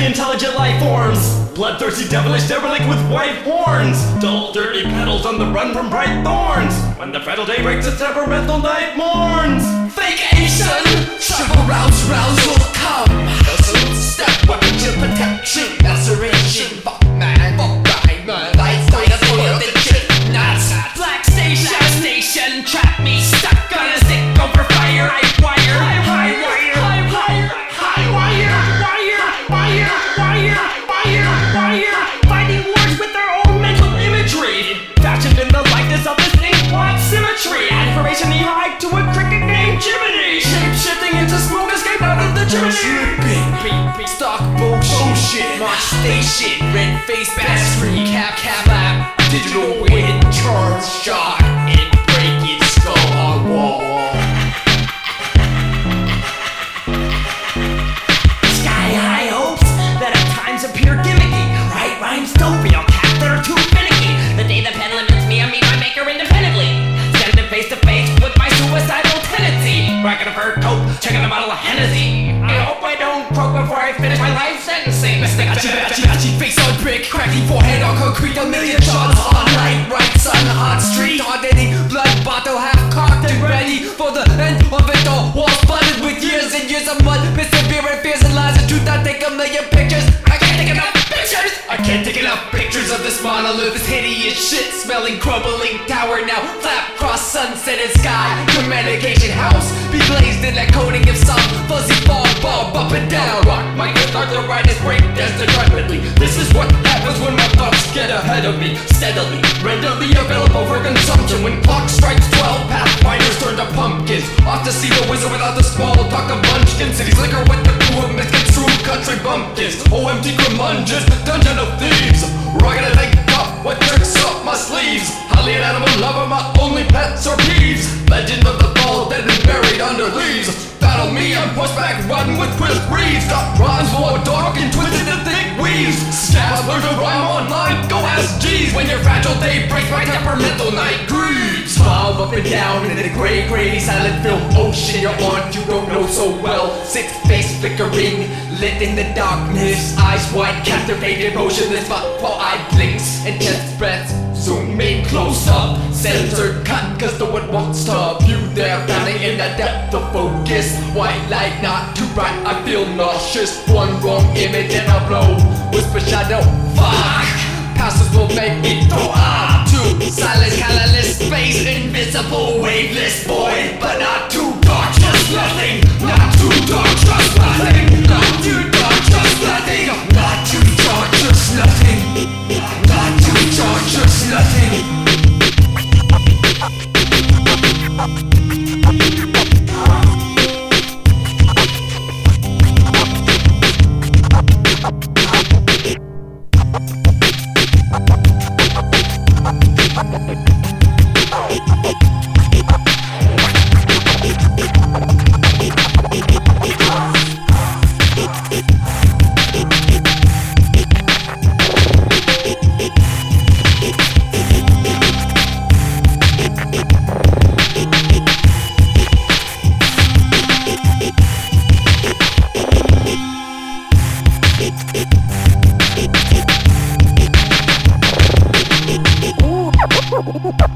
intelligent life forms. Bloodthirsty, devilish derelict with white horns. Dull, dirty petals on the run from bright thorns. When the fatal day breaks, its temperamental night mourns. Vacation, trouble rouse will come. No salute, step, weapon to protection. Laceration, fuck man, lights, for the chick, nuts. Black station, trap me, stuck on a stick over fire. High wire, fighting wars with their own mental imagery, fashioned in the likeness of this ink-blot symmetry. Information you hide to a cricket named Jiminy, shape-shifting into smoke escape out of the chimney. Stock bullshit, March station, red face, battery, cap, digital wind, charge, shot, and break it, skull on wall. Sky high hopes that at times appear gimmicky. Right rhymes don't real cats that are too finicky. The day the pen limits me, I meet my maker independently. Standing face to face with my suicidal tendency. Rocking a fur coat, checking a bottle of Hennessy. I hope I don't croak before I finish my life sentencing. Achi, face on brick, cracking forehead on concrete, a million shots on light, right sun, hot street, hot any blood bottle half cocked and ready for the end of it all. Walls flooded with years and years of mud, persevering fears and lies. The truth, I take a million pictures. I can't take enough pictures. I can't take enough pictures of this monolith, this hideous shit smelling, crumbling tower now. Flap cross sunset and sky. Your medication house be glazed in that coating of some fuzzy fog bob up and down. Rock my arthritis break destined rapidly. This is what happens when my thoughts get ahead of me. Steadily, readily available for consumption. When clock strikes 12, pathfinders turn to pumpkins. Off to see the wizard without the small talk of munchkins. Cities liquor with the crew of misconstrued country bumpkins. OMG curmudgeons, dungeon of thieves. Rugged and they got what tricks up my sleeves. Highly an animal lover, my only pets are peeves. Legend of the ball dead and buried under leaves. Battle me on pushback, riding with crisp breeze. Got rhymes more dark and twisted and thick weaves. Scabs learn to rhyme online, go ask G's. When your fragile day breaks, my temperamental night grieves. Bob up and down in the gray silent film ocean. You're on, you don't know so well. Six face flickering, lit in the darkness. Eyes wide, captivated, motionless, but while I blinks, intense breaths. Zoom in close up, censored cut, cause no one wants to view their family in the depth of focus. White light not too bright, I feel nauseous. One wrong image and I blow. Whisper shadow, fuck. Passes will make me throw up to silent, colorless space, invisible, waveless void, but not too dark, just nothing. Not too dark, just nothing. Not too dark, just nothing. Not too dark, just nothing. Not too dark, just nothing. Ooh.